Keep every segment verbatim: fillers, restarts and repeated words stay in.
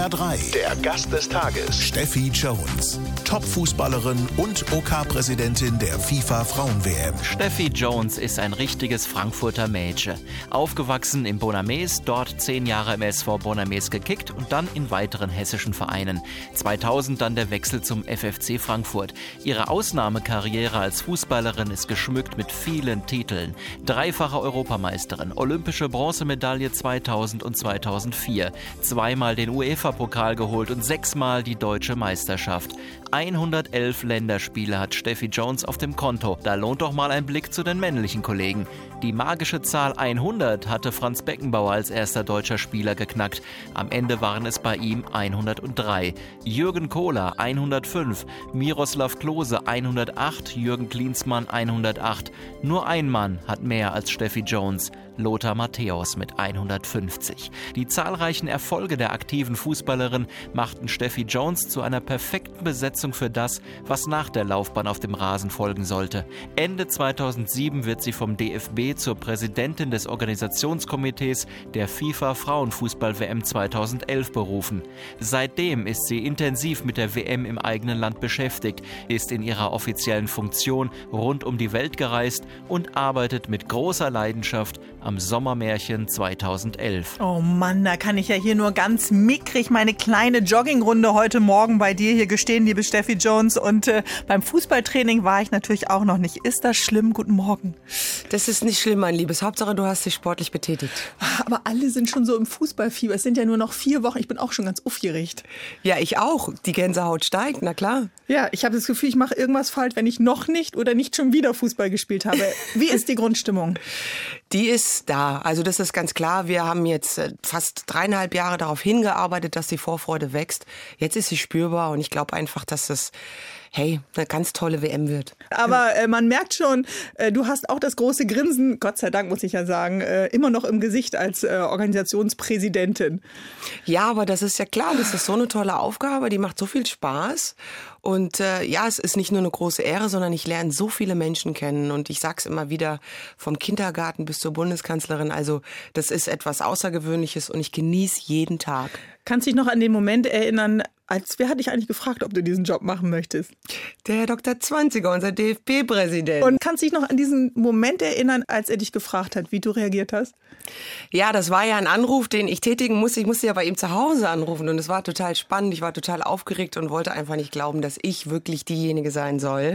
R drei, der Gast des Tages, Steffi Jones. Top-Fußballerin und O K-Präsidentin der FIFA-Frauen-W M. Steffi Jones ist ein richtiges Frankfurter Mädchen. Aufgewachsen in Bonames, dort zehn Jahre im S V Bonames gekickt und dann in weiteren hessischen Vereinen. zweitausend dann der Wechsel zum F F C Frankfurt. Ihre Ausnahmekarriere als Fußballerin ist geschmückt mit vielen Titeln. Dreifache Europameisterin, olympische Bronzemedaille zweitausend und zweitausendvier, zweimal den UEFA-Pokal geholt und sechsmal die deutsche Meisterschaft. hundertelf Länderspiele hat Steffi Jones auf dem Konto. Da lohnt doch mal ein Blick zu den männlichen Kollegen. Die magische Zahl hundert hatte Franz Beckenbauer als erster deutscher Spieler geknackt. Am Ende waren es bei ihm hundertdrei. Jürgen Kohler hundertfünf, Miroslav Klose hundertacht, Jürgen Klinsmann hundertacht. Nur ein Mann hat mehr als Steffi Jones, Lothar Matthäus mit hundertfünfzig. Die zahlreichen Erfolge der aktiven Fußballerin machten Steffi Jones zu einer perfekten Besetzung für das, was nach der Laufbahn auf dem Rasen folgen sollte. Ende zweitausendsieben wird sie vom D F B zur Präsidentin des Organisationskomitees der FIFA-Frauenfußball-W M zweitausendelf berufen. Seitdem ist sie intensiv mit der W M im eigenen Land beschäftigt, ist in ihrer offiziellen Funktion rund um die Welt gereist und arbeitet mit großer Leidenschaft am Sommermärchen zweitausendelf. Oh Mann, da kann ich ja hier nur ganz mickrig meine kleine Joggingrunde heute Morgen bei dir hier gestehen, liebe Steffi Jones. Und äh, beim Fußballtraining war ich natürlich auch noch nicht. Ist das schlimm? Guten Morgen. Das ist nicht schlimm, mein Liebes. Hauptsache, du hast dich sportlich betätigt. Aber alle sind schon so im Fußballfieber. Es sind ja nur noch vier Wochen. Ich bin auch schon ganz aufgeregt. Ja, ich auch. Die Gänsehaut steigt, na klar. Ja, ich habe das Gefühl, ich mache irgendwas falsch, wenn ich noch nicht oder nicht schon wieder Fußball gespielt habe. Wie ist die Grundstimmung? Die ist da. Also das ist ganz klar. Wir haben jetzt fast dreieinhalb Jahre darauf hingearbeitet, dass die Vorfreude wächst. Jetzt ist sie spürbar und ich glaube einfach, dass das, hey, eine ganz tolle W M wird. Aber äh, man merkt schon, äh, du hast auch das große Grinsen, Gott sei Dank muss ich ja sagen, äh, immer noch im Gesicht als äh, Organisationspräsidentin. Ja, aber das ist ja klar, das ist so eine tolle Aufgabe, die macht so viel Spaß. Und äh, ja, es ist nicht nur eine große Ehre, sondern ich lerne so viele Menschen kennen. Und ich sag's immer wieder, vom Kindergarten bis zur Bundeskanzlerin. Also das ist etwas Außergewöhnliches und ich genieße jeden Tag. Kannst dich noch an den Moment erinnern, als wer hat dich eigentlich gefragt, ob du diesen Job machen möchtest? Der Herr Doktor Zwanziger, unser D F B-Präsident. Und kannst dich noch an diesen Moment erinnern, als er dich gefragt hat, wie du reagiert hast? Ja, das war ja ein Anruf, den ich tätigen musste. Ich musste ja bei ihm zu Hause anrufen und es war total spannend. Ich war total aufgeregt und wollte einfach nicht glauben, dass ich wirklich diejenige sein soll.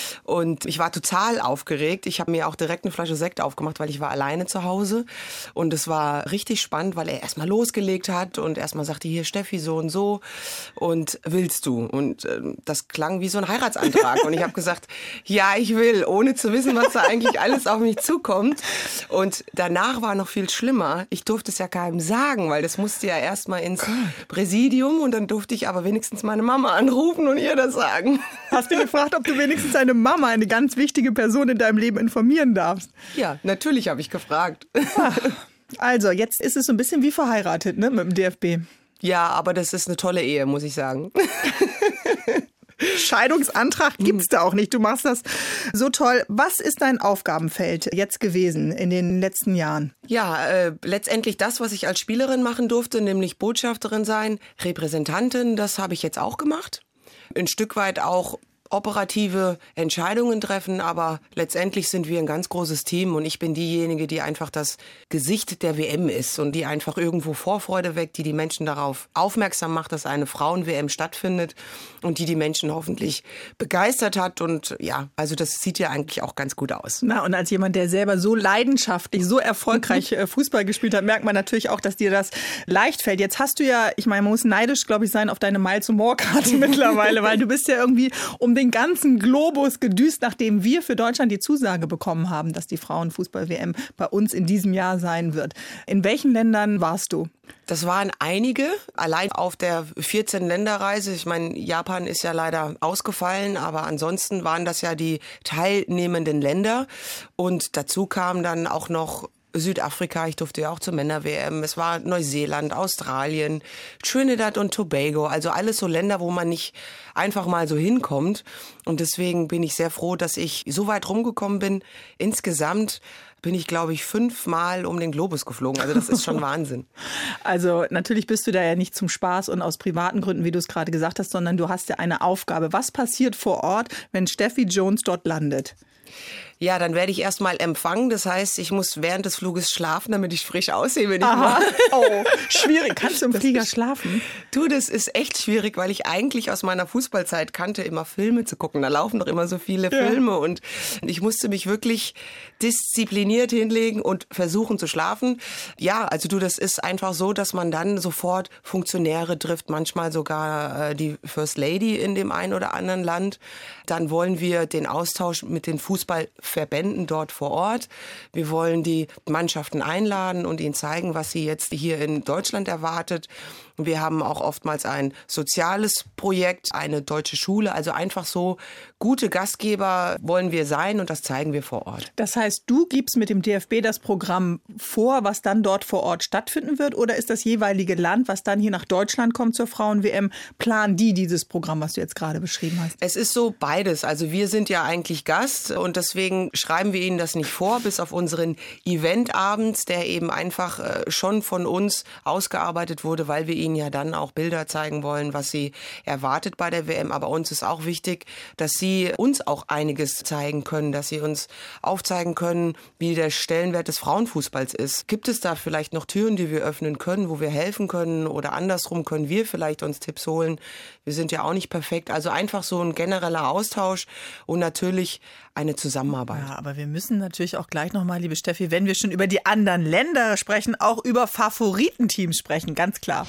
Und ich war total aufgeregt. Ich habe mir auch direkt eine Flasche Sekt aufgemacht, weil ich war alleine zu Hause. Und es war richtig spannend, weil er erstmal losgelegt hat und erstmal sagte, hier Steffi, so und so. Und willst du? Und äh, das klang wie so ein Heiratsantrag. Und ich habe gesagt, ja, ich will, ohne zu wissen, was da eigentlich alles auf mich zukommt. Und danach war noch viel schlimmer. Ich durfte es ja keinem sagen, weil das musste ja erstmal ins Präsidium und dann durfte ich aber wenigstens meine Mama anrufen und ihr das sagen. Hast du gefragt, ob du wenigstens deine Mama, eine ganz wichtige Person in deinem Leben, informieren darfst? Ja, natürlich habe ich gefragt. Also, jetzt ist es so ein bisschen wie verheiratet, ne, mit dem D F B. Ja, aber das ist eine tolle Ehe, muss ich sagen. Scheidungsantrag gibt's da auch nicht. Du machst das so toll. Was ist dein Aufgabenfeld jetzt gewesen in den letzten Jahren? Ja, äh, letztendlich das, was ich als Spielerin machen durfte, nämlich Botschafterin sein, Repräsentantin, das habe ich jetzt auch gemacht. Ein Stück weit auch operative Entscheidungen treffen, aber letztendlich sind wir ein ganz großes Team und ich bin diejenige, die einfach das Gesicht der W M ist und die einfach irgendwo Vorfreude weckt, die die Menschen darauf aufmerksam macht, dass eine Frauen-W M stattfindet und die die Menschen hoffentlich begeistert hat und ja, also das sieht ja eigentlich auch ganz gut aus. Na, und als jemand, der selber so leidenschaftlich, so erfolgreich Fußball gespielt hat, merkt man natürlich auch, dass dir das leicht fällt. Jetzt hast du ja, ich meine, man muss neidisch, glaube ich, sein auf deine Miles-to-More-Karte mittlerweile, weil du bist ja irgendwie um den ganzen Globus gedüst, nachdem wir für Deutschland die Zusage bekommen haben, dass die Frauenfußball-W M bei uns in diesem Jahr sein wird. In welchen Ländern warst du? Das waren einige, allein auf der vierzehn-Länder-Reise. Ich meine, Japan ist ja leider ausgefallen, aber ansonsten waren das ja die teilnehmenden Länder. Und dazu kam dann auch noch Südafrika, ich durfte ja auch zur Männer-W M, es war Neuseeland, Australien, Trinidad und Tobago, also alles so Länder, wo man nicht einfach mal so hinkommt. Und deswegen bin ich sehr froh, dass ich so weit rumgekommen bin. Insgesamt bin ich, glaube ich, fünfmal um den Globus geflogen. Also das ist schon Wahnsinn. Also natürlich bist du da ja nicht zum Spaß und aus privaten Gründen, wie du es gerade gesagt hast, sondern du hast ja eine Aufgabe. Was passiert vor Ort, wenn Steffi Jones dort landet? Ja, dann werde ich erstmal empfangen. Das heißt, ich muss während des Fluges schlafen, damit ich frisch aussehe, wenn ich mal. Oh, schwierig. Kannst du im das Flieger ist, schlafen? Du, das ist echt schwierig, weil ich eigentlich aus meiner Fußballzeit kannte, immer Filme zu gucken. Da laufen doch immer so viele ja. Filme und ich musste mich wirklich diszipliniert hinlegen und versuchen zu schlafen. Ja, also du, das ist einfach so, dass man dann sofort Funktionäre trifft, manchmal sogar äh, die First Lady in dem einen oder anderen Land. Dann wollen wir den Austausch mit den Fußballverbänden dort vor Ort. Wir wollen die Mannschaften einladen und ihnen zeigen, was sie jetzt hier in Deutschland erwartet. Wir haben auch oftmals ein soziales Projekt, eine deutsche Schule. Also einfach so gute Gastgeber wollen wir sein und das zeigen wir vor Ort. Das heißt, du gibst mit dem D F B das Programm vor, was dann dort vor Ort stattfinden wird? Oder ist das jeweilige Land, was dann hier nach Deutschland kommt zur Frauen-W M, planen die dieses Programm, was du jetzt gerade beschrieben hast? Es ist so beides. Also wir sind ja eigentlich Gast und deswegen schreiben wir ihnen das nicht vor, bis auf unseren Eventabend, der eben einfach schon von uns ausgearbeitet wurde, weil wir ihnen ja dann auch Bilder zeigen wollen, was sie erwartet bei der W M. Aber uns ist auch wichtig, dass sie uns auch einiges zeigen können, dass sie uns aufzeigen können, wie der Stellenwert des Frauenfußballs ist. Gibt es da vielleicht noch Türen, die wir öffnen können, wo wir helfen können oder andersrum können wir vielleicht uns Tipps holen? Wir sind ja auch nicht perfekt. Also einfach so ein genereller Austausch und natürlich eine Zusammenarbeit. Ja, aber wir müssen natürlich auch gleich nochmal, liebe Steffi, wenn wir schon über die anderen Länder sprechen, auch über Favoritenteams sprechen, ganz klar.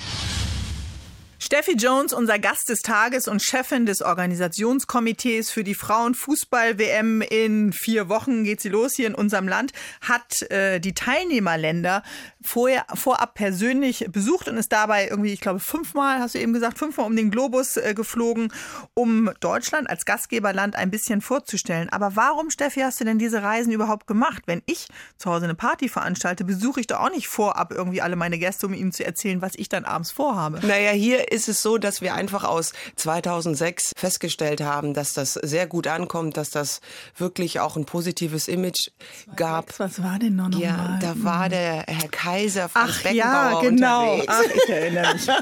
Steffi Jones, unser Gast des Tages und Chefin des Organisationskomitees für die Frauenfußball-W M. In vier Wochen geht sie los hier in unserem Land, hat äh, die Teilnehmerländer vorher, vorab persönlich besucht und ist dabei irgendwie, ich glaube, fünfmal, hast du eben gesagt, fünfmal um den Globus äh, geflogen, um Deutschland als Gastgeberland ein bisschen vorzustellen. Aber warum, Steffi, hast du denn diese Reisen überhaupt gemacht? Wenn ich zu Hause eine Party veranstalte, besuche ich doch auch nicht vorab irgendwie alle meine Gäste, um ihnen zu erzählen, was ich dann abends vorhabe. Naja, hier ist es so, dass wir einfach aus zweitausendsechs festgestellt haben, dass das sehr gut ankommt, dass das wirklich auch ein positives Image gab. Was war denn noch nochmal? Ja, da war der Herr Kaiser von Ach, Beckenbauer ja, genau. unterwegs. Ach, ich erinnere mich.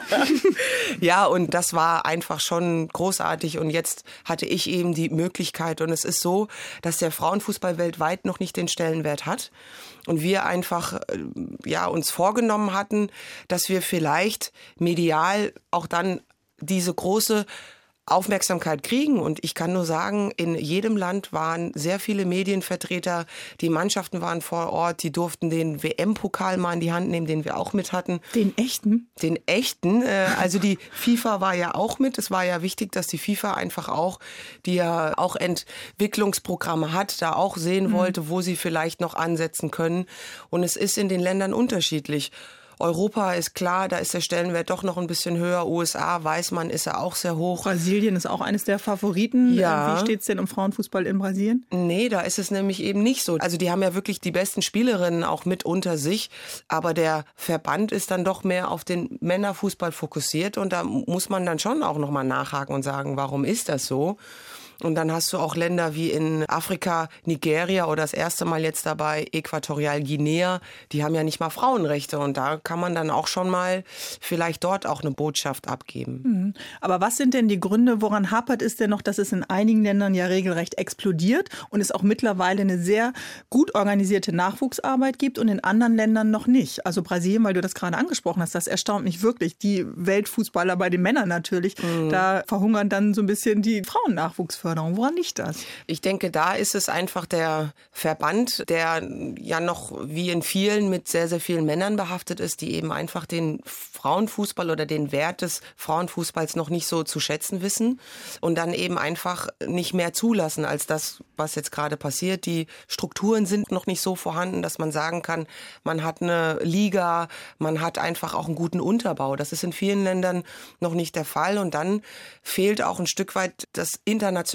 Ja, und das war einfach schon großartig und jetzt hatte ich eben die Möglichkeit und es ist so, dass der Frauenfußball weltweit noch nicht den Stellenwert hat. Und wir einfach ja, uns vorgenommen hatten, dass wir vielleicht medial auch dann diese große Aufmerksamkeit kriegen. Und ich kann nur sagen, in jedem Land waren sehr viele Medienvertreter, die Mannschaften waren vor Ort, die durften den W M-Pokal mal in die Hand nehmen, den wir auch mit hatten. Den echten? Den echten. Also die FIFA war ja auch mit. Es war ja wichtig, dass die FIFA einfach auch, die ja auch Entwicklungsprogramme hat, da auch sehen wollte, wo sie vielleicht noch ansetzen können. Und es ist in den Ländern unterschiedlich. Europa ist klar, da ist der Stellenwert doch noch ein bisschen höher. U S A, weiß man, ist er auch sehr hoch. Brasilien ist auch eines der Favoriten. Ja. Wie steht es denn um Frauenfußball in Brasilien? Nee, da ist es nämlich eben nicht so. Also die haben ja wirklich die besten Spielerinnen auch mit unter sich. Aber der Verband ist dann doch mehr auf den Männerfußball fokussiert. Und da muss man dann schon auch nochmal nachhaken und sagen, warum ist das so? Und dann hast du auch Länder wie in Afrika, Nigeria oder das erste Mal jetzt dabei Äquatorial Guinea. Die haben ja nicht mal Frauenrechte und da kann man dann auch schon mal vielleicht dort auch eine Botschaft abgeben. Aber was sind denn die Gründe, woran hapert es denn noch, dass es in einigen Ländern ja regelrecht explodiert und es auch mittlerweile eine sehr gut organisierte Nachwuchsarbeit gibt und in anderen Ländern noch nicht? Also Brasilien, weil du das gerade angesprochen hast, das erstaunt mich wirklich. Die Weltfußballer bei den Männern natürlich, mhm. da verhungern dann so ein bisschen die Frauennachwuchsförderung. Woran liegt das? Ich denke, da ist es einfach der Verband, der ja noch wie in vielen mit sehr, sehr vielen Männern behaftet ist, die eben einfach den Frauenfußball oder den Wert des Frauenfußballs noch nicht so zu schätzen wissen und dann eben einfach nicht mehr zulassen als das, was jetzt gerade passiert. Die Strukturen sind noch nicht so vorhanden, dass man sagen kann, man hat eine Liga, man hat einfach auch einen guten Unterbau. Das ist in vielen Ländern noch nicht der Fall und dann fehlt auch ein Stück weit das internationale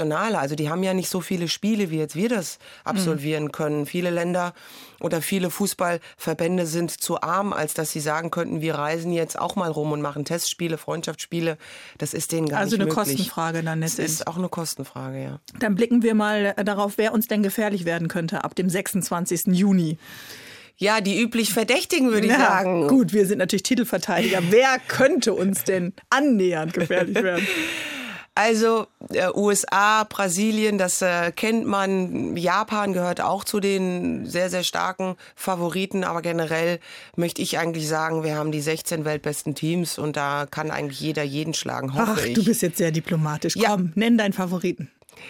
internationaler. Also die haben ja nicht so viele Spiele, wie jetzt wir das absolvieren mhm. können. Viele Länder oder viele Fußballverbände sind zu arm, als dass sie sagen könnten, wir reisen jetzt auch mal rum und machen Testspiele, Freundschaftsspiele. Das ist denen gar also nicht möglich. Also eine Kostenfrage dann letztendlich. Das ist auch eine Kostenfrage, ja. Dann blicken wir mal darauf, wer uns denn gefährlich werden könnte ab dem sechsundzwanzigsten Juni. Ja, die üblich Verdächtigen, würde ich ja, sagen. Gut, wir sind natürlich Titelverteidiger. Wer könnte uns denn annähernd gefährlich werden? Also äh, U S A, Brasilien, das äh, kennt man. Japan gehört auch zu den sehr, sehr starken Favoriten. Aber generell möchte ich eigentlich sagen, wir haben die sechzehn weltbesten Teams und da kann eigentlich jeder jeden schlagen, hoffe Ach, ich. du bist jetzt sehr diplomatisch. Ja. Komm, nenn deinen Favoriten.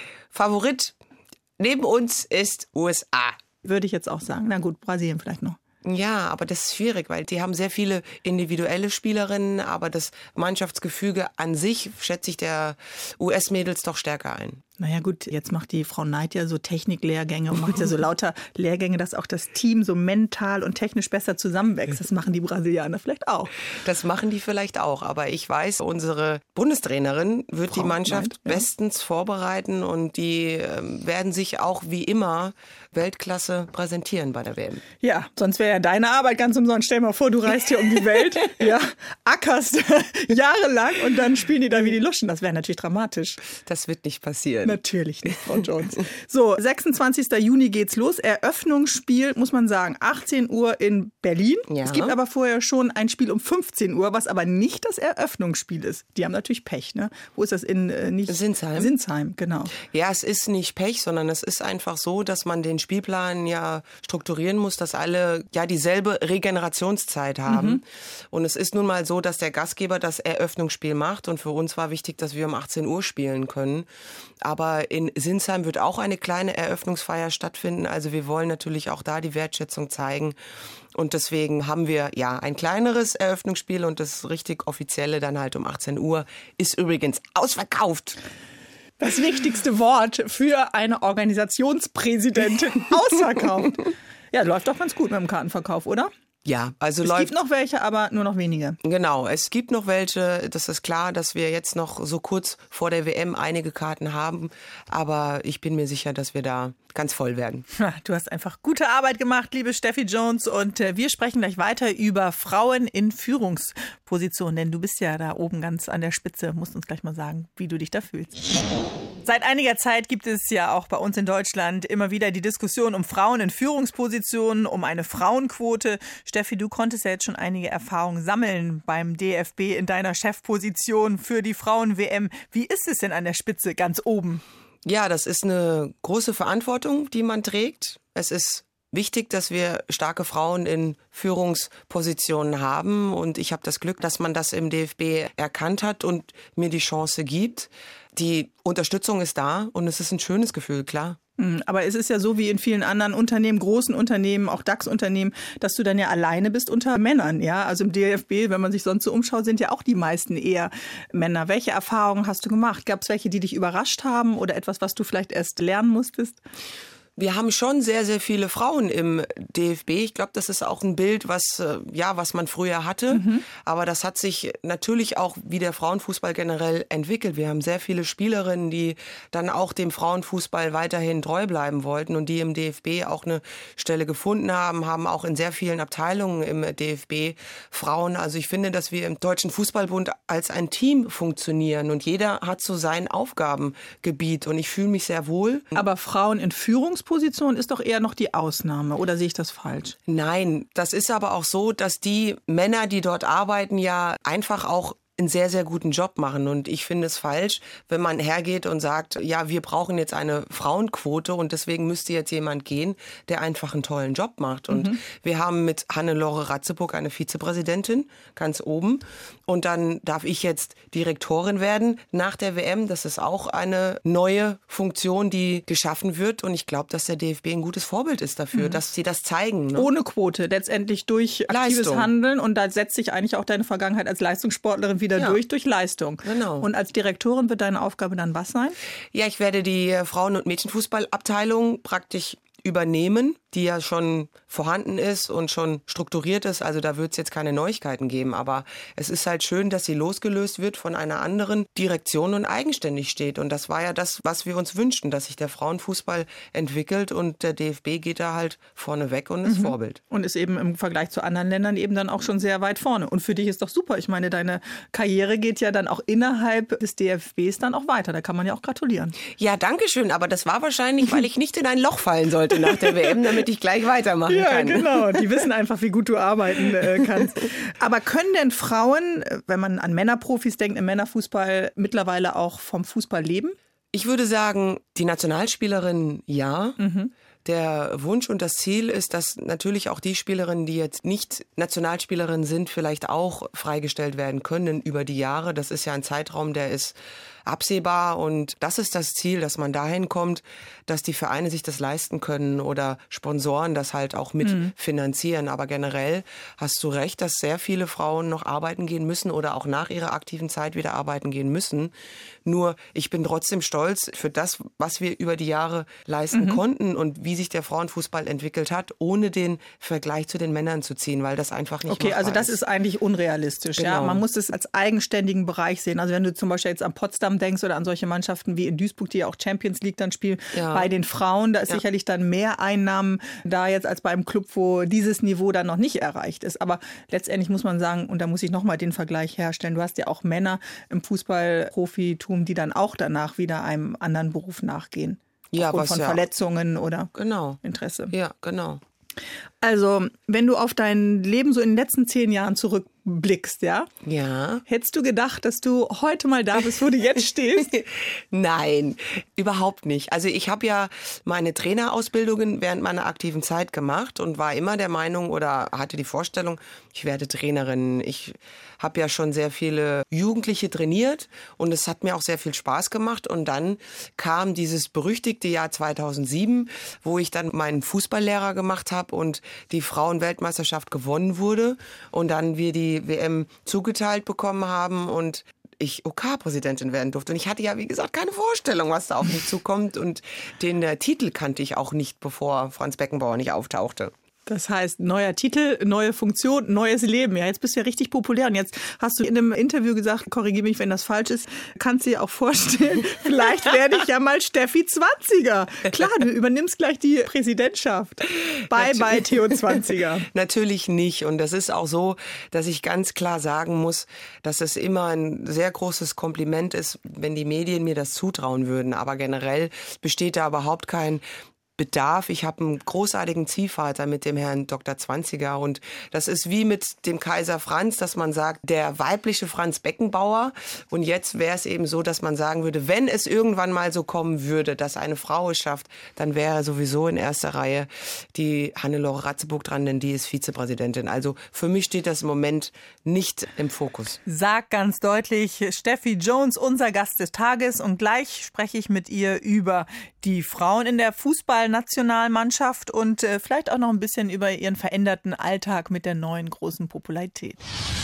Favorit neben uns ist U S A. Würde ich jetzt auch sagen. Na gut, Brasilien vielleicht noch. Ja, aber das ist schwierig, weil die haben sehr viele individuelle Spielerinnen, aber das Mannschaftsgefüge an sich schätze ich der U S-Mädels doch stärker ein. Naja gut, jetzt macht die Frau Neid ja so Techniklehrgänge und macht ja so lauter Lehrgänge, dass auch das Team so mental und technisch besser zusammenwächst. Das machen die Brasilianer vielleicht auch. Das machen die vielleicht auch, aber ich weiß, unsere Bundestrainerin wird Frau die Mannschaft Neid, ja. bestens vorbereiten und die äh, werden sich auch wie immer Weltklasse präsentieren bei der W M. Ja, sonst wäre ja deine Arbeit ganz umsonst. Stell dir mal vor, du reist hier um die Welt, ja, ackerst jahrelang und dann spielen die da wie die Luschen. Das wäre natürlich dramatisch. Das wird nicht passieren. Natürlich nicht, Frau Jones. So, sechsundzwanzigsten Juni geht's los. Eröffnungsspiel, muss man sagen, achtzehn Uhr in Berlin. Ja. Es gibt aber vorher schon ein Spiel um fünfzehn Uhr, was aber nicht das Eröffnungsspiel ist. Die haben natürlich Pech, ne? Wo ist das in äh, nicht? Sinsheim. Sinsheim, genau. Ja, es ist nicht Pech, sondern es ist einfach so, dass man den Spielplan ja strukturieren muss, dass alle ja dieselbe Regenerationszeit haben. Mhm. Und es ist nun mal so, dass der Gastgeber das Eröffnungsspiel macht und für uns war wichtig, dass wir um achtzehn Uhr spielen können. Aber in Sinsheim wird auch eine kleine Eröffnungsfeier stattfinden. Also wir wollen natürlich auch da die Wertschätzung zeigen. Und deswegen haben wir ja ein kleineres Eröffnungsspiel und das richtig offizielle dann halt um achtzehn Uhr ist übrigens ausverkauft. Das wichtigste Wort für eine Organisationspräsidentin, ausverkauft. Ja, läuft doch ganz gut mit dem Kartenverkauf, oder? Ja, also es läuft. Es gibt noch welche, aber nur noch wenige. Genau, es gibt noch welche. Das ist klar, dass wir jetzt noch so kurz vor der W M einige Karten haben. Aber ich bin mir sicher, dass wir da ganz voll werden. Du hast einfach gute Arbeit gemacht, liebe Steffi Jones. Und wir sprechen gleich weiter über Frauen in Führungspositionen. Denn du bist ja da oben ganz an der Spitze. Musst uns gleich mal sagen, wie du dich da fühlst. Seit einiger Zeit gibt es ja auch bei uns in Deutschland immer wieder die Diskussion um Frauen in Führungspositionen, um eine Frauenquote. Steffi, du konntest ja jetzt schon einige Erfahrungen sammeln beim D F B in deiner Chefposition für die Frauen-W M. Wie ist es denn an der Spitze ganz oben? Ja, das ist eine große Verantwortung, die man trägt. Es ist wichtig, dass wir starke Frauen in Führungspositionen haben. Und ich habe das Glück, dass man das im D F B erkannt hat und mir die Chance gibt. Die Unterstützung ist da und es ist ein schönes Gefühl, klar. Aber es ist ja so wie in vielen anderen Unternehmen, großen Unternehmen, auch DAX-Unternehmen, dass du dann ja alleine bist unter Männern. Ja, also im D F B, wenn man sich sonst so umschaut, sind ja auch die meisten eher Männer. Welche Erfahrungen hast du gemacht? Gab es welche, die dich überrascht haben oder etwas, was du vielleicht erst lernen musstest? Wir haben schon sehr, sehr viele Frauen im D F B. Ich glaube, das ist auch ein Bild, was, ja, was man früher hatte. Mhm. Aber das hat sich natürlich auch wie der Frauenfußball generell entwickelt. Wir haben sehr viele Spielerinnen, die dann auch dem Frauenfußball weiterhin treu bleiben wollten und die im D F B auch eine Stelle gefunden haben, haben auch in sehr vielen Abteilungen im D F B Frauen. Also ich finde, dass wir im Deutschen Fußballbund als ein Team funktionieren und jeder hat so sein Aufgabengebiet und ich fühle mich sehr wohl. Aber Frauen in Führungspositionen Position ist doch eher noch die Ausnahme, oder sehe ich das falsch? Nein, das ist aber auch so, dass die Männer, die dort arbeiten, ja einfach auch einen sehr, sehr guten Job machen. Und ich finde es falsch, wenn man hergeht und sagt, ja, wir brauchen jetzt eine Frauenquote und deswegen müsste jetzt jemand gehen, der einfach einen tollen Job macht. Und mhm. wir haben mit Hannelore Ratzeburg eine Vizepräsidentin ganz oben. Und dann darf ich jetzt Direktorin werden nach der W M. Das ist auch eine neue Funktion, die geschaffen wird. Und ich glaube, dass der D F B ein gutes Vorbild ist dafür, mhm. dass sie das zeigen. Ne? Ohne Quote, letztendlich durch aktives Leistung. Handeln. Und da setzt sich eigentlich auch deine Vergangenheit als Leistungssportlerin wieder ja. durch, durch Leistung. Genau. Und als Direktorin wird deine Aufgabe dann was sein? Ja, ich werde die Frauen- und Mädchenfußballabteilung praktisch übernehmen. die ja schon vorhanden ist und schon strukturiert ist. Also da wird es jetzt keine Neuigkeiten geben. Aber es ist halt schön, dass sie losgelöst wird von einer anderen Direktion und eigenständig steht. Und das war ja das, was wir uns wünschten, dass sich der Frauenfußball entwickelt und der D F B geht da halt vorne weg und ist mhm. Vorbild. Und ist eben im Vergleich zu anderen Ländern eben dann auch schon sehr weit vorne. Und für dich ist doch super. Ich meine, deine Karriere geht ja dann auch innerhalb des D F Bs dann auch weiter. Da kann man ja auch gratulieren. Ja, danke schön. Aber das war wahrscheinlich, weil ich nicht in ein Loch fallen sollte nach der W M, damit ich gleich weitermachen ja, kann. Ja, genau. Die wissen einfach, wie gut du arbeiten äh, kannst. Aber können denn Frauen, wenn man an Männerprofis denkt, im Männerfußball mittlerweile auch vom Fußball leben? Ich würde sagen, die Nationalspielerinnen ja. Mhm. Der Wunsch und das Ziel ist, dass natürlich auch die Spielerinnen, die jetzt nicht Nationalspielerinnen sind, vielleicht auch freigestellt werden können über die Jahre. Das ist ja ein Zeitraum, der ist absehbar und das ist das Ziel, dass man dahin kommt, dass die Vereine sich das leisten können oder Sponsoren das halt auch mitfinanzieren. Mhm. Aber generell hast du recht, dass sehr viele Frauen noch arbeiten gehen müssen oder auch nach ihrer aktiven Zeit wieder arbeiten gehen müssen. Nur ich bin trotzdem stolz für das, was wir über die Jahre leisten mhm. konnten und wie sich der Frauenfußball entwickelt hat, ohne den Vergleich zu den Männern zu ziehen, weil das einfach nicht okay, machbar ist. Okay, also das ist eigentlich unrealistisch. Genau. Ja? Man muss es als eigenständigen Bereich sehen. Also wenn du zum Beispiel jetzt an Potsdam denkst oder an solche Mannschaften wie in Duisburg, die ja auch Champions League dann spielen, ja. bei den Frauen, da ist ja. sicherlich dann mehr Einnahmen da jetzt als bei einem Club, wo dieses Niveau dann noch nicht erreicht ist. Aber letztendlich muss man sagen, und da muss ich nochmal den Vergleich herstellen, du hast ja auch Männer im Fußballprofitum, die dann auch danach wieder einem anderen Beruf nachgehen. Ja, aufgrund was von ja. Verletzungen oder genau. Interesse. Ja, genau. Also, wenn du auf dein Leben so in den letzten zehn Jahren zurückblickst, ja? Ja. Hättest du gedacht, dass du heute mal da bist, wo du jetzt stehst? Nein, überhaupt nicht. Also ich habe ja meine Trainerausbildungen während meiner aktiven Zeit gemacht und war immer der Meinung oder hatte die Vorstellung, ich werde Trainerin. Ich habe ja schon sehr viele Jugendliche trainiert und es hat mir auch sehr viel Spaß gemacht. Und dann kam dieses berüchtigte Jahr zweitausendsieben, wo ich dann meinen Fußballlehrer gemacht habe und die Frauenweltmeisterschaft gewonnen wurde und dann wir die W M zugeteilt bekommen haben und ich O K-Präsidentin werden durfte. Und ich hatte ja, wie gesagt, keine Vorstellung, was da auf mich zukommt. Und den äh, Titel kannte ich auch nicht, bevor Franz Beckenbauer nicht auftauchte. Das heißt, neuer Titel, neue Funktion, neues Leben. Ja, jetzt bist du ja richtig populär. Und jetzt hast du in einem Interview gesagt, korrigiere mich, wenn das falsch ist, kannst du dir auch vorstellen, vielleicht werde ich ja mal Steffi zwanziger. Klar, du übernimmst gleich die Präsidentschaft. Bye, bye, Theo zwanziger. Natürlich nicht. Und das ist auch so, dass ich ganz klar sagen muss, dass es immer ein sehr großes Kompliment ist, wenn die Medien mir das zutrauen würden. Aber generell besteht da überhaupt kein Bedarf. Ich habe einen großartigen Ziehvater mit dem Herrn Doktor Zwanziger und das ist wie mit dem Kaiser Franz, dass man sagt, der weibliche Franz Beckenbauer und jetzt wäre es eben so, dass man sagen würde, wenn es irgendwann mal so kommen würde, dass eine Frau es schafft, dann wäre sowieso in erster Reihe die Hannelore Ratzeburg dran, denn die ist Vizepräsidentin. Also für mich steht das im Moment nicht im Fokus. Sag ganz deutlich, Steffi Jones, unser Gast des Tages und gleich spreche ich mit ihr über die Frauen in der Fußball Nationalmannschaft und äh, vielleicht auch noch ein bisschen über ihren veränderten Alltag mit der neuen großen Popularität.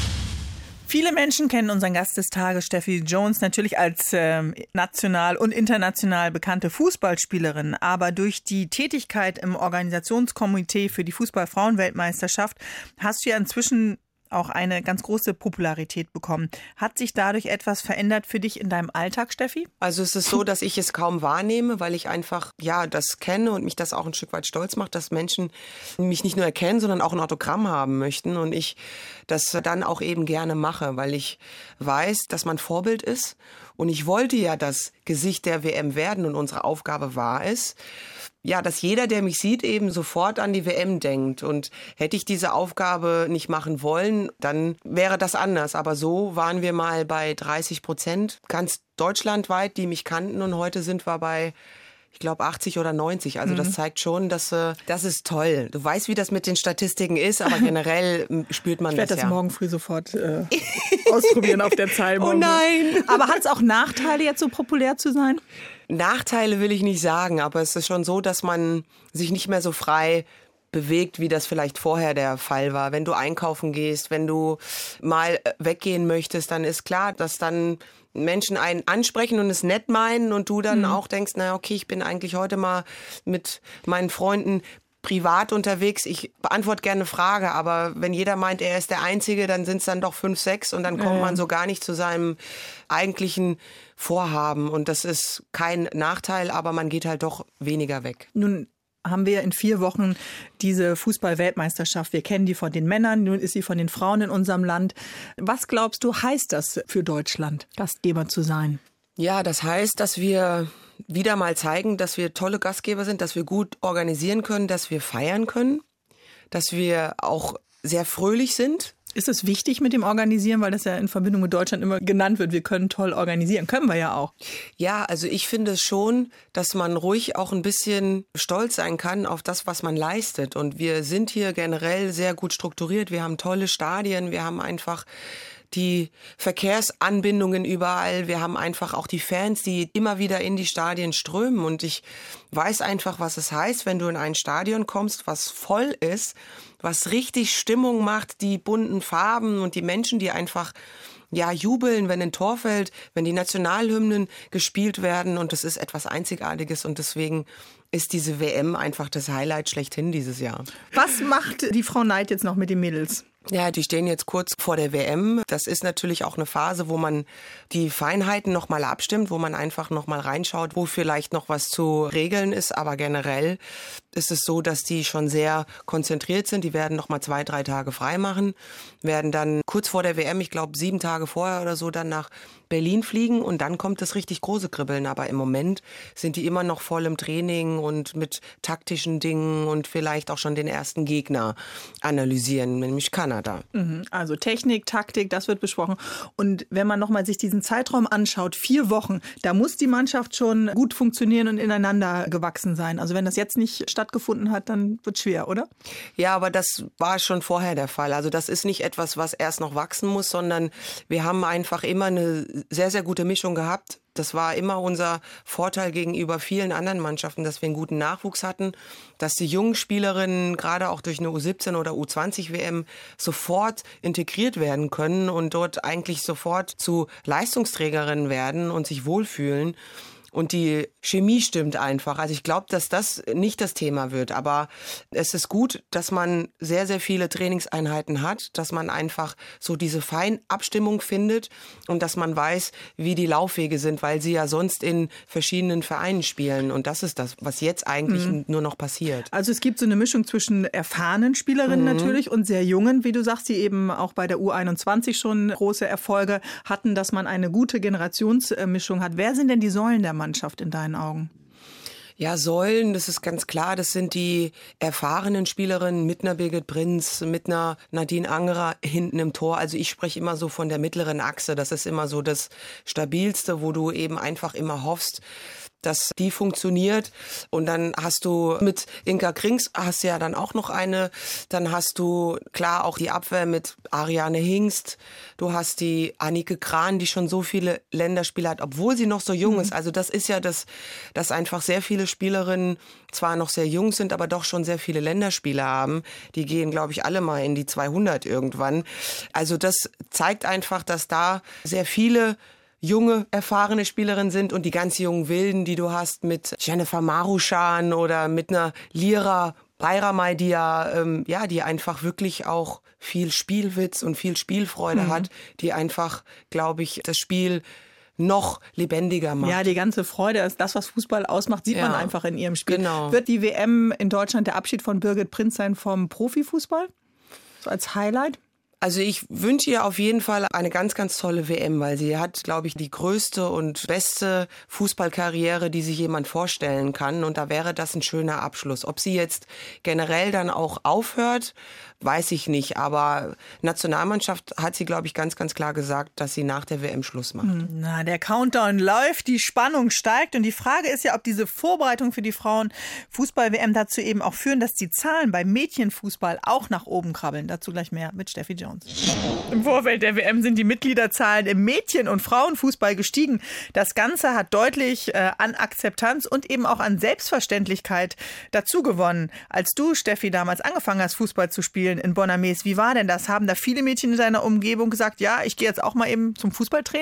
Viele Menschen kennen unseren Gast des Tages, Steffi Jones, natürlich als ähm, national und international bekannte Fußballspielerin. Aber durch die Tätigkeit im Organisationskomitee für die Fußball-Frauen-Weltmeisterschaft hast du ja inzwischen auch eine ganz große Popularität bekommen. Hat sich dadurch etwas verändert für dich in deinem Alltag, Steffi? Also es ist so, dass ich es kaum wahrnehme, weil ich einfach ja das kenne und mich das auch ein Stück weit stolz macht, dass Menschen mich nicht nur erkennen, sondern auch ein Autogramm haben möchten und ich das dann auch eben gerne mache, weil ich weiß, dass man Vorbild ist und ich wollte ja das Gesicht der W M werden und unsere Aufgabe war es, ja, dass jeder, der mich sieht, eben sofort an die W M denkt. Und hätte ich diese Aufgabe nicht machen wollen, dann wäre das anders. Aber so waren wir mal bei dreißig Prozent ganz deutschlandweit, die mich kannten. Und heute sind wir bei, ich glaube, achtzig oder neunzig. Also mhm. das zeigt schon, dass äh, das ist toll. Du weißt, wie das mit den Statistiken ist, aber generell spürt man ich das ja. Ich werde das morgen früh sofort äh, ausprobieren auf der Zeile. Oh nein! Aber hat es auch Nachteile, jetzt so populär zu sein? Nachteile will ich nicht sagen, aber es ist schon so, dass man sich nicht mehr so frei bewegt, wie das vielleicht vorher der Fall war. Wenn du einkaufen gehst, wenn du mal weggehen möchtest, dann ist klar, dass dann Menschen einen ansprechen und es nett meinen und du dann mhm. auch denkst, na okay, ich bin eigentlich heute mal mit meinen Freunden privat unterwegs. Ich beantworte gerne eine Frage, aber wenn jeder meint, er ist der Einzige, dann sind es dann doch fünf, sechs und dann kommt ja. man so gar nicht zu seinem eigentlichen Vorhaben. Und das ist kein Nachteil, aber man geht halt doch weniger weg. Nun haben wir in vier Wochen diese Fußball-Weltmeisterschaft. Wir kennen die von den Männern, nun ist sie von den Frauen in unserem Land. Was glaubst du, heißt das für Deutschland, Gastgeber zu sein? Ja, das heißt, dass wir wieder mal zeigen, dass wir tolle Gastgeber sind, dass wir gut organisieren können, dass wir feiern können, dass wir auch sehr fröhlich sind. Ist es wichtig mit dem Organisieren, weil das ja in Verbindung mit Deutschland immer genannt wird, wir können toll organisieren. Können wir ja auch. Ja, also ich finde schon, dass man ruhig auch ein bisschen stolz sein kann auf das, was man leistet. Und wir sind hier generell sehr gut strukturiert. Wir haben tolle Stadien, wir haben einfach die Verkehrsanbindungen überall. Wir haben einfach auch die Fans, die immer wieder in die Stadien strömen. Und ich weiß einfach, was es heißt, wenn du in ein Stadion kommst, was voll ist, was richtig Stimmung macht, die bunten Farben und die Menschen, die einfach ja jubeln, wenn ein Tor fällt, wenn die Nationalhymnen gespielt werden. Und das ist etwas Einzigartiges. Und deswegen ist diese W M einfach das Highlight schlechthin dieses Jahr. Was macht die Frau Neid jetzt noch mit den Mädels? Ja, die stehen jetzt kurz vor der W M. Das ist natürlich auch eine Phase, wo man die Feinheiten noch mal abstimmt, wo man einfach noch mal reinschaut, wo vielleicht noch was zu regeln ist. Aber generell ist es so, dass die schon sehr konzentriert sind. Die werden noch mal zwei, drei Tage frei machen, werden dann kurz vor der W M, ich glaube sieben Tage vorher oder so, dann nach Berlin fliegen und dann kommt das richtig große Kribbeln. Aber im Moment sind die immer noch voll im Training und mit taktischen Dingen und vielleicht auch schon den ersten Gegner analysieren, nämlich Kanada. Also Technik, Taktik, das wird besprochen. Und wenn man nochmal sich diesen Zeitraum anschaut, vier Wochen, da muss die Mannschaft schon gut funktionieren und ineinander gewachsen sein. Also wenn das jetzt nicht stattgefunden hat, dann wird es schwer, oder? Ja, aber das war schon vorher der Fall. Also das ist nicht etwas, was erst noch wachsen muss, sondern wir haben einfach immer eine sehr, sehr gute Mischung gehabt. Das war immer unser Vorteil gegenüber vielen anderen Mannschaften, dass wir einen guten Nachwuchs hatten, dass die jungen Spielerinnen gerade auch durch eine U siebzehn oder U zwanzig W M sofort integriert werden können und dort eigentlich sofort zu Leistungsträgerinnen werden und sich wohlfühlen. Und die Chemie stimmt einfach. Also ich glaube, dass das nicht das Thema wird. Aber es ist gut, dass man sehr, sehr viele Trainingseinheiten hat, dass man einfach so diese Feinabstimmung findet und dass man weiß, wie die Laufwege sind, weil sie ja sonst in verschiedenen Vereinen spielen. Und das ist das, was jetzt eigentlich mhm. nur noch passiert. Also es gibt so eine Mischung zwischen erfahrenen Spielerinnen mhm. natürlich und sehr jungen, wie du sagst, die eben auch bei der U einundzwanzig schon große Erfolge hatten, dass man eine gute Generationsmischung hat. Wer sind denn die Säulen der Mannschaft in deinen Augen? Ja, Säulen, das ist ganz klar, das sind die erfahrenen Spielerinnen mit einer Birgit Prinz, mit einer Nadine Angerer hinten im Tor. Also ich spreche immer so von der mittleren Achse. Das ist immer so das Stabilste, wo du eben einfach immer hoffst, dass die funktioniert. Und dann hast du mit Inka Krings hast du ja dann auch noch eine. Dann hast du klar auch die Abwehr mit Ariane Hingst. Du hast die Annike Kran, die schon so viele Länderspiele hat, obwohl sie noch so jung mhm. ist. Also das ist ja das, dass einfach sehr viele Spielerinnen zwar noch sehr jung sind, aber doch schon sehr viele Länderspiele haben. Die gehen, glaube ich, alle mal in die zweihundert irgendwann. Also das zeigt einfach, dass da sehr viele junge, erfahrene Spielerinnen sind und die ganz jungen Wilden, die du hast mit Jennifer Maruschan oder mit einer Lira Bayramay, die ja, ähm, ja, die einfach wirklich auch viel Spielwitz und viel Spielfreude mhm. hat, die einfach, glaube ich, das Spiel noch lebendiger macht. Ja, die ganze Freude ist das, was Fußball ausmacht, sieht ja. man einfach in ihrem Spiel. Genau. Wird die W M in Deutschland der Abschied von Birgit Prinz sein vom Profifußball? So als Highlight? Also ich wünsche ihr auf jeden Fall eine ganz, ganz tolle W M, weil sie hat, glaube ich, die größte und beste Fußballkarriere, die sich jemand vorstellen kann. Und da wäre das ein schöner Abschluss. Ob sie jetzt generell dann auch aufhört, weiß ich nicht. Aber Nationalmannschaft hat sie, glaube ich, ganz, ganz klar gesagt, dass sie nach der W M Schluss macht. Na, der Countdown läuft, die Spannung steigt. Und die Frage ist ja, ob diese Vorbereitung für die Frauen-Fußball-W M dazu eben auch führen, dass die Zahlen beim Mädchenfußball auch nach oben krabbeln. Dazu gleich mehr mit Steffi Jones. Im Vorfeld der W M sind die Mitgliederzahlen im Mädchen- und Frauenfußball gestiegen. Das Ganze hat deutlich äh, an Akzeptanz und eben auch an Selbstverständlichkeit dazu gewonnen. Als du, Steffi, damals angefangen hast, Fußball zu spielen in Bonn-am-Mees, wie war denn das? Haben da viele Mädchen in deiner Umgebung gesagt, ja, ich gehe jetzt auch mal eben zum Fußballtraining?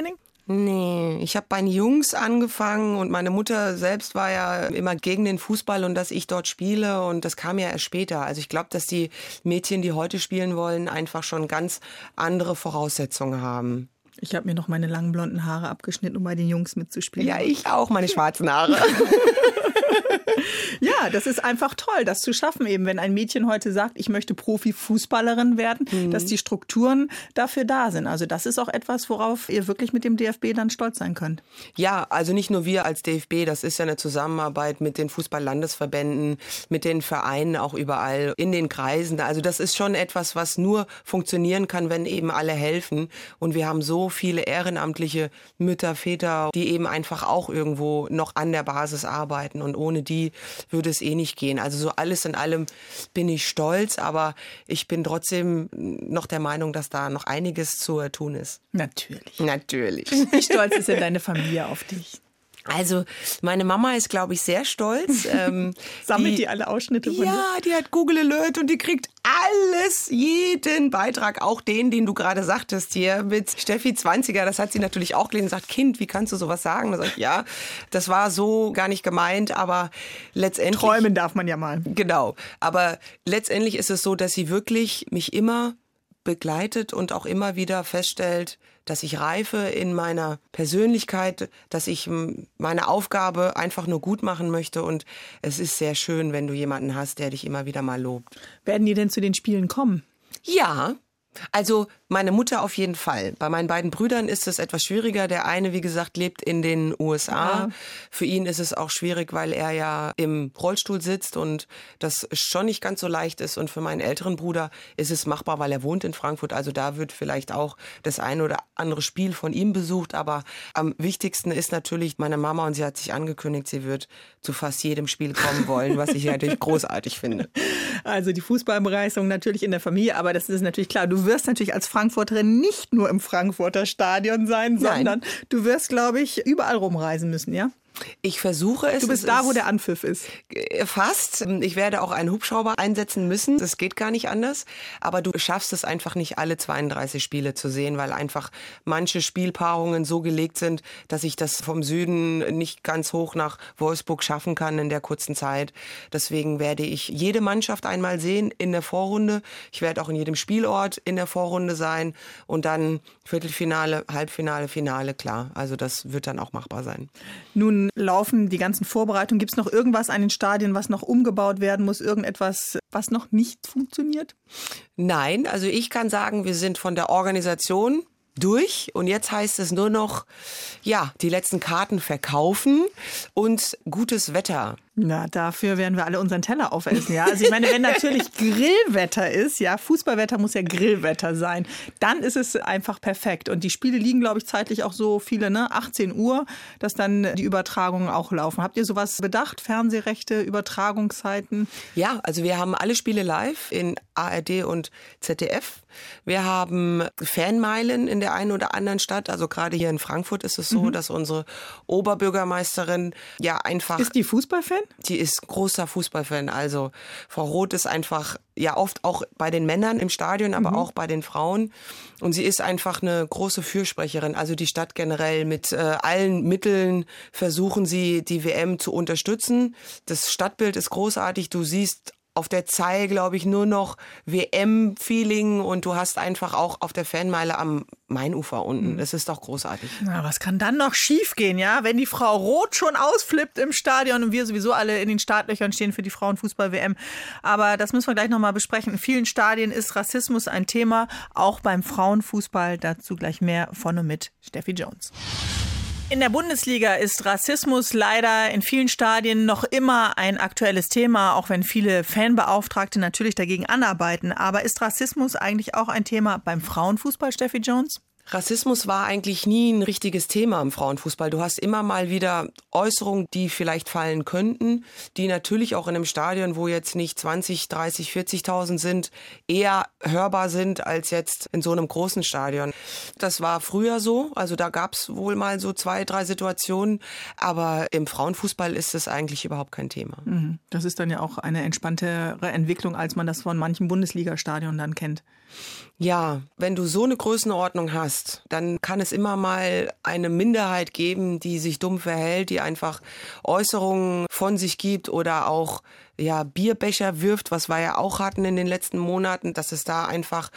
Nee, ich habe bei den Jungs angefangen und meine Mutter selbst war ja immer gegen den Fußball und dass ich dort spiele und das kam ja erst später. Also ich glaube, dass die Mädchen, die heute spielen wollen, einfach schon ganz andere Voraussetzungen haben. Ich habe mir noch meine langen blonden Haare abgeschnitten, um bei den Jungs mitzuspielen. Ja, ich auch, meine schwarzen Haare. Ja, das ist einfach toll, das zu schaffen, eben wenn ein Mädchen heute sagt, ich möchte Profifußballerin werden, mhm. dass die Strukturen dafür da sind. Also das ist auch etwas, worauf ihr wirklich mit dem D F B dann stolz sein könnt. Ja, also nicht nur wir als D F B, das ist ja eine Zusammenarbeit mit den Fußball-Landesverbänden, mit den Vereinen auch überall, in den Kreisen. Also das ist schon etwas, was nur funktionieren kann, wenn eben alle helfen. Und wir haben so viele ehrenamtliche Mütter, Väter, die eben einfach auch irgendwo noch an der Basis arbeiten und ohne die würde es eh nicht gehen. Also so alles in allem bin ich stolz, aber ich bin trotzdem noch der Meinung, dass da noch einiges zu tun ist. Natürlich. Natürlich. Wie stolz ist denn deine Familie auf dich? Also meine Mama ist, glaube ich, sehr stolz. Ähm, Sammelt die, die alle Ausschnitte von dir? Ja, die hat Google Alert und die kriegt alles, jeden Beitrag, auch den, den du gerade sagtest hier mit Steffi Zwanziger. Das hat sie natürlich auch gelesen und sagt, Kind, wie kannst du sowas sagen? Da sag ich, ja, das war so gar nicht gemeint, aber letztendlich... Träumen darf man ja mal. Genau, aber letztendlich ist es so, dass sie wirklich mich immer begleitet und auch immer wieder feststellt, dass ich reife in meiner Persönlichkeit, dass ich meine Aufgabe einfach nur gut machen möchte. Und es ist sehr schön, wenn du jemanden hast, der dich immer wieder mal lobt. Werden die denn zu den Spielen kommen? Ja, also meine Mutter auf jeden Fall. Bei meinen beiden Brüdern ist es etwas schwieriger. Der eine, wie gesagt, lebt in den U S A. Ja. Für ihn ist es auch schwierig, weil er ja im Rollstuhl sitzt und das schon nicht ganz so leicht ist. Und für meinen älteren Bruder ist es machbar, weil er wohnt in Frankfurt. Also da wird vielleicht auch das eine oder andere Spiel von ihm besucht. Aber am wichtigsten ist natürlich meine Mama und sie hat sich angekündigt, sie wird zu fast jedem Spiel kommen wollen, was ich natürlich großartig finde. Also die Fußballbegeisterung natürlich in der Familie, aber das ist natürlich klar, du wirst natürlich als Frankfurterin nicht nur im Frankfurter Stadion sein, sondern Nein. du wirst, glaube ich, überall rumreisen müssen, ja? Ich versuche es. Du bist es da, wo der Anpfiff ist. Fast. Ich werde auch einen Hubschrauber einsetzen müssen. Das geht gar nicht anders. Aber du schaffst es einfach nicht, alle zweiunddreißig Spiele zu sehen, weil einfach manche Spielpaarungen so gelegt sind, dass ich das vom Süden nicht ganz hoch nach Wolfsburg schaffen kann in der kurzen Zeit. Deswegen werde ich jede Mannschaft einmal sehen in der Vorrunde. Ich werde auch in jedem Spielort in der Vorrunde sein. Und dann Viertelfinale, Halbfinale, Finale, klar. Also das wird dann auch machbar sein. Nun laufen die ganzen Vorbereitungen. Gibt es noch irgendwas an den Stadien, was noch umgebaut werden muss? Irgendetwas, was noch nicht funktioniert? Nein, also ich kann sagen, wir sind von der Organisation durch und jetzt heißt es nur noch, ja, die letzten Karten verkaufen und gutes Wetter. Na, dafür werden wir alle unseren Teller aufessen, ja. Also ich meine, wenn natürlich Grillwetter ist, ja, Fußballwetter muss ja Grillwetter sein, dann ist es einfach perfekt. Und die Spiele liegen, glaube ich, zeitlich auch so viele, ne, achtzehn Uhr, dass dann die Übertragungen auch laufen. Habt ihr sowas bedacht? Fernsehrechte, Übertragungszeiten? Ja, also wir haben alle Spiele live in A R D und Z D F. Wir haben Fanmeilen in der einen oder anderen Stadt. Also gerade hier in Frankfurt ist es so, mhm. dass unsere Oberbürgermeisterin ja einfach... Ist die Fußballfan? Die ist großer Fußballfan. Also Frau Roth ist einfach ja oft auch bei den Männern im Stadion, aber mhm. auch bei den Frauen. Und sie ist einfach eine große Fürsprecherin. Also die Stadt generell mit äh, allen Mitteln versuchen sie, die W M zu unterstützen. Das Stadtbild ist großartig. Du siehst auf der Zeil, glaube ich, nur noch W M-Feeling und du hast einfach auch auf der Fanmeile am Mainufer unten. Das ist doch großartig. Na, was kann dann noch schiefgehen, ja? Wenn die Frau Roth schon ausflippt im Stadion und wir sowieso alle in den Startlöchern stehen für die Frauenfußball-W M. Aber das müssen wir gleich nochmal besprechen. In vielen Stadien ist Rassismus ein Thema, auch beim Frauenfußball. Dazu gleich mehr von und mit Steffi Jones. In der Bundesliga ist Rassismus leider in vielen Stadien noch immer ein aktuelles Thema, auch wenn viele Fanbeauftragte natürlich dagegen anarbeiten. Aber ist Rassismus eigentlich auch ein Thema beim Frauenfußball, Steffi Jones? Rassismus war eigentlich nie ein richtiges Thema im Frauenfußball. Du hast immer mal wieder Äußerungen, die vielleicht fallen könnten, die natürlich auch in einem Stadion, wo jetzt nicht zwanzig, dreißig, vierzigtausend sind, eher hörbar sind als jetzt in so einem großen Stadion. Das war früher so, also da gab es wohl mal so zwei, drei Situationen, aber im Frauenfußball ist es eigentlich überhaupt kein Thema. Das ist dann ja auch eine entspanntere Entwicklung, als man das von manchen Bundesliga-Stadionen dann kennt. Ja, wenn du so eine Größenordnung hast, hast, dann kann es immer mal eine Minderheit geben, die sich dumm verhält, die einfach Äußerungen von sich gibt oder auch ja, Bierbecher wirft, was wir ja auch hatten in den letzten Monaten, dass es da einfach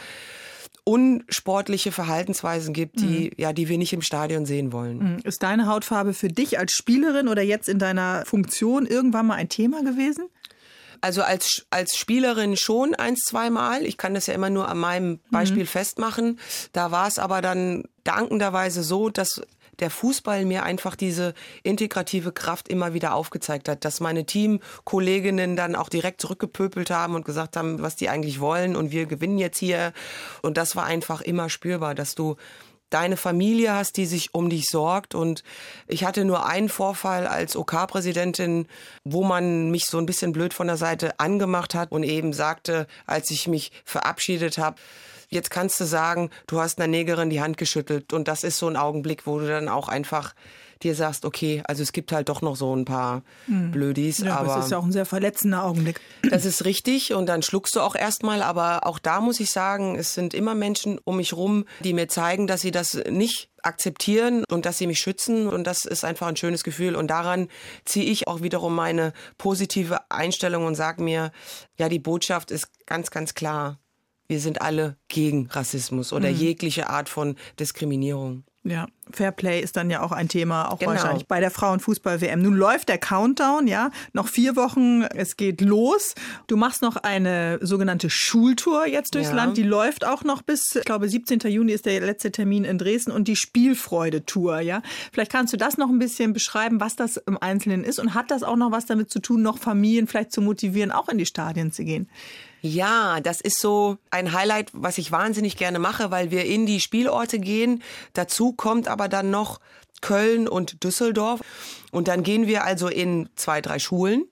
unsportliche Verhaltensweisen gibt, die, mhm. ja, die wir nicht im Stadion sehen wollen. Ist deine Hautfarbe für dich als Spielerin oder jetzt in deiner Funktion irgendwann mal ein Thema gewesen? Also als, als Spielerin schon ein, zweimal. Ich kann das ja immer nur an meinem Beispiel mhm. festmachen. Da war es aber dann dankenderweise so, dass der Fußball mir einfach diese integrative Kraft immer wieder aufgezeigt hat, dass meine Teamkolleginnen dann auch direkt zurückgepöbelt haben und gesagt haben, was die eigentlich wollen und wir gewinnen jetzt hier. Und das war einfach immer spürbar, dass du deine Familie hast, die sich um dich sorgt. Und ich hatte nur einen Vorfall als O K-Präsidentin, wo man mich so ein bisschen blöd von der Seite angemacht hat und eben sagte, als ich mich verabschiedet habe, jetzt kannst du sagen, du hast einer Negerin die Hand geschüttelt. Und das ist so ein Augenblick, wo du dann auch einfach dir sagst, okay, also es gibt halt doch noch so ein paar mhm. Blödis. Ja, aber das ist ja auch ein sehr verletzender Augenblick. Das ist richtig und dann schluckst du auch erstmal. Aber auch da muss ich sagen, es sind immer Menschen um mich rum, die mir zeigen, dass sie das nicht akzeptieren und dass sie mich schützen. Und das ist einfach ein schönes Gefühl. Und daran ziehe ich auch wiederum meine positive Einstellung und sage mir, ja, die Botschaft ist ganz, ganz klar. Wir sind alle gegen Rassismus oder mhm. jegliche Art von Diskriminierung. Ja, Fairplay ist dann ja auch ein Thema, auch genau. wahrscheinlich bei der Frauenfußball-W M. Nun läuft der Countdown, ja, noch vier Wochen, es geht los. Du machst noch eine sogenannte Schultour jetzt durchs ja. Land, die läuft auch noch bis, ich glaube, siebzehnten Juni ist der letzte Termin in Dresden und die Spielfreude-Tour, ja. Vielleicht kannst du das noch ein bisschen beschreiben, was das im Einzelnen ist und hat das auch noch was damit zu tun, noch Familien vielleicht zu motivieren, auch in die Stadien zu gehen? Ja, das ist so ein Highlight, was ich wahnsinnig gerne mache, weil wir in die Spielorte gehen. Dazu kommt aber dann noch Köln und Düsseldorf. Und dann gehen wir also in zwei, drei Schulen.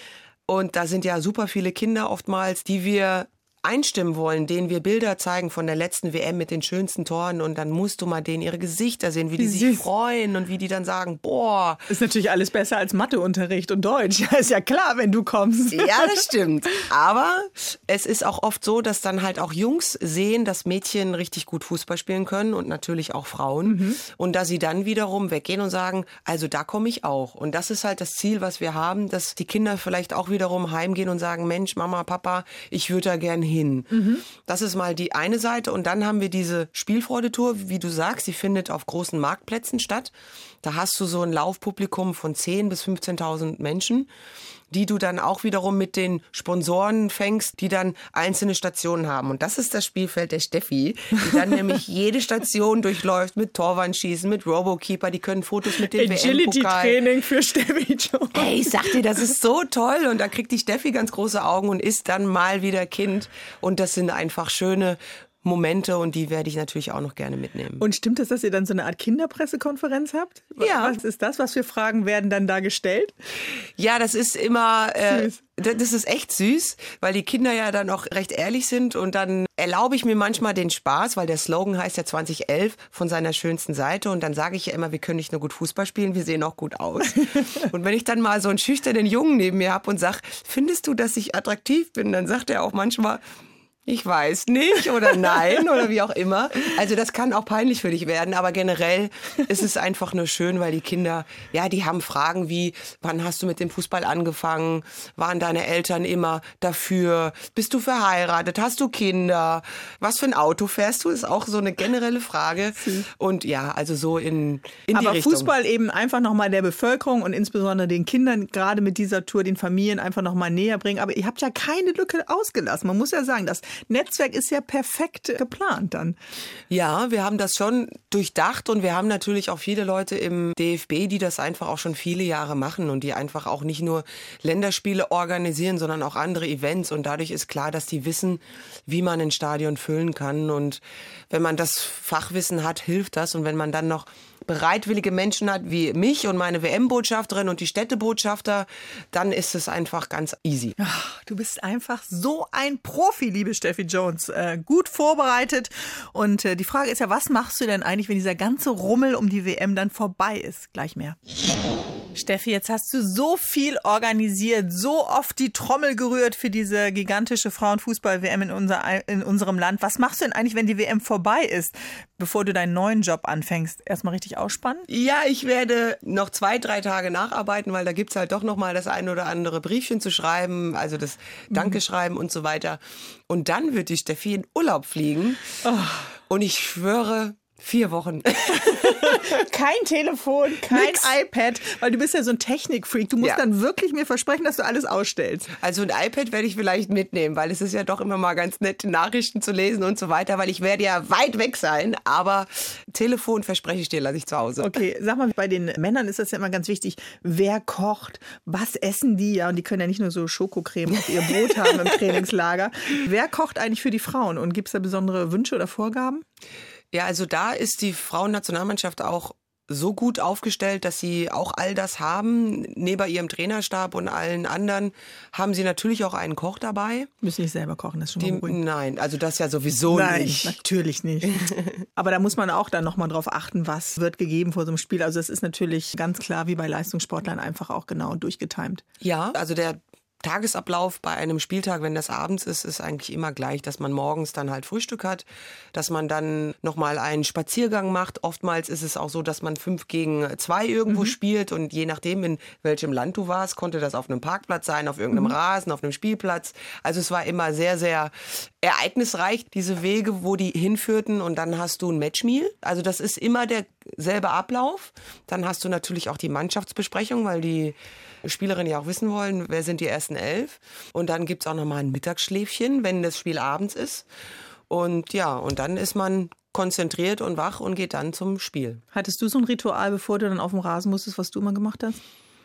Und da sind ja super viele Kinder oftmals, die wir einstimmen wollen, denen wir Bilder zeigen von der letzten W M mit den schönsten Toren und dann musst du mal denen ihre Gesichter sehen, wie die sich Süß. freuen und wie die dann sagen, boah. Ist natürlich alles besser als Matheunterricht und Deutsch. Ja, ist ja klar, wenn du kommst. Ja, das stimmt. Aber es ist auch oft so, dass dann halt auch Jungs sehen, dass Mädchen richtig gut Fußball spielen können und natürlich auch Frauen. Mhm. Und dass sie dann wiederum weggehen und sagen, also da komme ich auch. Und das ist halt das Ziel, was wir haben, dass die Kinder vielleicht auch wiederum heimgehen und sagen, Mensch, Mama, Papa, ich würde da gern hin. Hin. Mhm. Das ist mal die eine Seite. Und dann haben wir diese Spielfreude-Tour, wie du sagst, die findet auf großen Marktplätzen statt. Da hast du so ein Laufpublikum von zehntausend bis fünfzehntausend Menschen, die du dann auch wiederum mit den Sponsoren fängst, die dann einzelne Stationen haben. Und das ist das Spielfeld der Steffi, die dann nämlich jede Station durchläuft mit Torwandschießen, mit Robokeeper, die können Fotos mit dem W M-Pokal. Agility-Training für Steffi Jones. Hey, ich sag dir, das ist so toll. Und da kriegt die Steffi ganz große Augen und ist dann mal wieder Kind. Und das sind einfach schöne Momente und die werde ich natürlich auch noch gerne mitnehmen. Und stimmt es, dass ihr dann so eine Art Kinderpressekonferenz habt? Ja. Was ist das? Was für Fragen werden dann da gestellt? Ja, das ist immer, äh, das ist echt süß, weil die Kinder ja dann auch recht ehrlich sind und dann erlaube ich mir manchmal den Spaß, weil der Slogan heißt ja zwanzig elf von seiner schönsten Seite und dann sage ich ja immer, wir können nicht nur gut Fußball spielen, wir sehen auch gut aus. Und wenn ich dann mal so einen schüchternen Jungen neben mir habe und sage, findest du, dass ich attraktiv bin, dann sagt er auch manchmal, ich weiß nicht oder nein oder wie auch immer. Also das kann auch peinlich für dich werden, aber generell ist es einfach nur schön, weil die Kinder, ja, die haben Fragen wie, wann hast du mit dem Fußball angefangen? Waren deine Eltern immer dafür? Bist du verheiratet? Hast du Kinder? Was für ein Auto fährst du? Ist auch so eine generelle Frage. Und ja, also so in, in die aber Richtung. Fußball eben einfach nochmal der Bevölkerung und insbesondere den Kindern, gerade mit dieser Tour, den Familien einfach nochmal näher bringen. Aber ihr habt ja keine Lücke ausgelassen. Man muss ja sagen, das Netzwerk ist ja perfekt geplant dann. Ja, wir haben das schon durchdacht und wir haben natürlich auch viele Leute im D F B, die das einfach auch schon viele Jahre machen und die einfach auch nicht nur Länderspiele organisieren, sondern auch andere Events und dadurch ist klar, dass die wissen, wie man ein Stadion füllen kann und wenn man das Fachwissen hat, hilft das und wenn man dann noch bereitwillige Menschen hat wie mich und meine W M-Botschafterin und die Städtebotschafter, dann ist es einfach ganz easy. Ach, du bist einfach so ein Profi, liebe Steffi Jones. Äh, gut vorbereitet. Und äh, die Frage ist ja, was machst du denn eigentlich, wenn dieser ganze Rummel um die W M dann vorbei ist? Gleich mehr. Steffi, jetzt hast du so viel organisiert, so oft die Trommel gerührt für diese gigantische Frauenfußball-W M in, unser, in unserem Land. Was machst du denn eigentlich, wenn die W M vorbei ist, bevor du deinen neuen Job anfängst? Erstmal richtig ausspannen? Ja, ich werde noch zwei, drei Tage nacharbeiten, weil da gibt's halt doch noch mal das ein oder andere Briefchen zu schreiben, also das Dankeschreiben mhm. und so weiter. Und dann wird die Steffi in Urlaub fliegen. Oh. Und ich schwöre, vier Wochen. Kein Telefon, kein Nix. iPad, weil du bist ja so ein Technikfreak. Du musst ja. dann wirklich mir versprechen, dass du alles ausstellst. Also ein iPad werde ich vielleicht mitnehmen, weil es ist ja doch immer mal ganz nett, Nachrichten zu lesen und so weiter, weil ich werde ja weit weg sein, aber Telefon verspreche ich dir, lasse ich zu Hause. Okay, sag mal, bei den Männern ist das ja immer ganz wichtig, wer kocht, was essen die, ja, und die können ja nicht nur so Schokocreme auf ihr Brot haben im Trainingslager. Wer kocht eigentlich für die Frauen und gibt es da besondere Wünsche oder Vorgaben? Ja, also da ist die Frauennationalmannschaft auch so gut aufgestellt, dass sie auch all das haben. Neben ihrem Trainerstab und allen anderen haben sie natürlich auch einen Koch dabei. Müssen nicht selber kochen, das ist schon mal die, beruhigend. Nein, also das ja sowieso nein, nicht. Nein, natürlich nicht. Aber da muss man auch dann nochmal drauf achten, was wird gegeben vor so einem Spiel. Also es ist natürlich ganz klar, wie bei Leistungssportlern, einfach auch genau durchgetimt. Ja, also der Tagesablauf bei einem Spieltag, wenn das abends ist, ist eigentlich immer gleich, dass man morgens dann halt Frühstück hat, dass man dann nochmal einen Spaziergang macht. Oftmals ist es auch so, dass man fünf gegen zwei irgendwo mhm. spielt und je nachdem, in welchem Land du warst, konnte das auf einem Parkplatz sein, auf irgendeinem mhm. Rasen, auf einem Spielplatz. Also es war immer sehr, sehr ereignisreich, diese Wege, wo die hinführten, und dann hast du ein Matchmeal. Also das ist immer derselbe Ablauf. Dann hast du natürlich auch die Mannschaftsbesprechung, weil die Spielerinnen ja auch wissen wollen, wer sind die ersten elf. Und dann gibt's auch nochmal ein Mittagsschläfchen, wenn das Spiel abends ist. Und ja, und dann ist man konzentriert und wach und geht dann zum Spiel. Hattest du so ein Ritual, bevor du dann auf dem Rasen musstest, was du immer gemacht hast?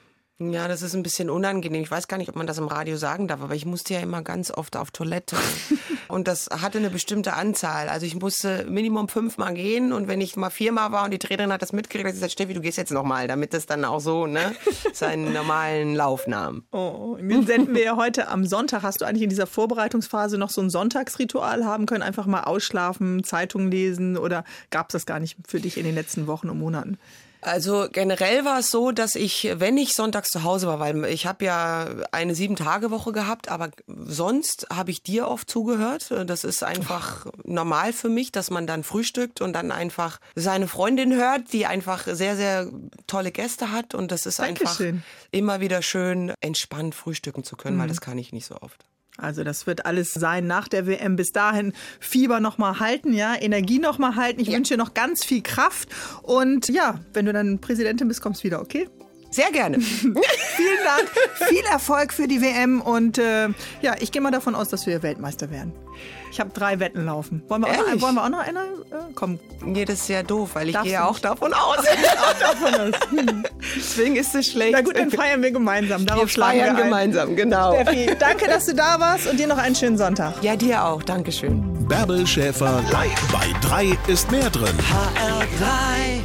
Ja, das ist ein bisschen unangenehm. Ich weiß gar nicht, ob man das im Radio sagen darf, aber ich musste ja immer ganz oft auf Toilette. Und das hatte eine bestimmte Anzahl. Also ich musste Minimum fünfmal gehen, und wenn ich mal viermal war und die Trainerin hat das mitgekriegt, hat sie gesagt, Steffi, du gehst jetzt nochmal, damit das dann auch so ne, seinen normalen Lauf nahm. Oh, den senden wir ja heute am Sonntag. Hast du eigentlich in dieser Vorbereitungsphase noch so ein Sonntagsritual haben können? Einfach mal ausschlafen, Zeitungen lesen, oder gab es das gar nicht für dich in den letzten Wochen und Monaten? Also generell war es so, dass ich, wenn ich sonntags zu Hause war, weil ich habe ja eine Sieben-Tage-Woche gehabt, aber sonst habe ich dir oft zugehört. Das ist einfach normal für mich, dass man dann frühstückt und dann einfach seine Freundin hört, die einfach sehr, sehr tolle Gäste hat, und das ist Dankeschön. Einfach immer wieder schön, entspannt frühstücken zu können, mhm. weil das kann ich nicht so oft. Also das wird alles sein nach der W M. Bis dahin Fieber noch mal halten, ja, Energie noch mal halten. Ich ja. wünsche dir noch ganz viel Kraft. Und ja, wenn du dann Präsidentin bist, kommst du wieder, okay? Sehr gerne. Vielen Dank, viel Erfolg für die W M. Und äh, ja, ich gehe mal davon aus, dass wir Weltmeister werden. Ich habe drei Wetten laufen. Wollen wir, auch noch, wollen wir auch noch eine? Äh, komm. Nee, das ist ja doof, weil ich Darfst gehe auch nicht? davon aus. auch davon aus. Hm. Deswegen ist es schlecht. Na gut, dann feiern wir gemeinsam. Darauf wir feiern wir gemeinsam, genau. Steffi, danke, dass du da warst, und dir noch einen schönen Sonntag. Ja, dir auch. Dankeschön. Bärbel Schäfer live bei drei ist mehr drin. H R drei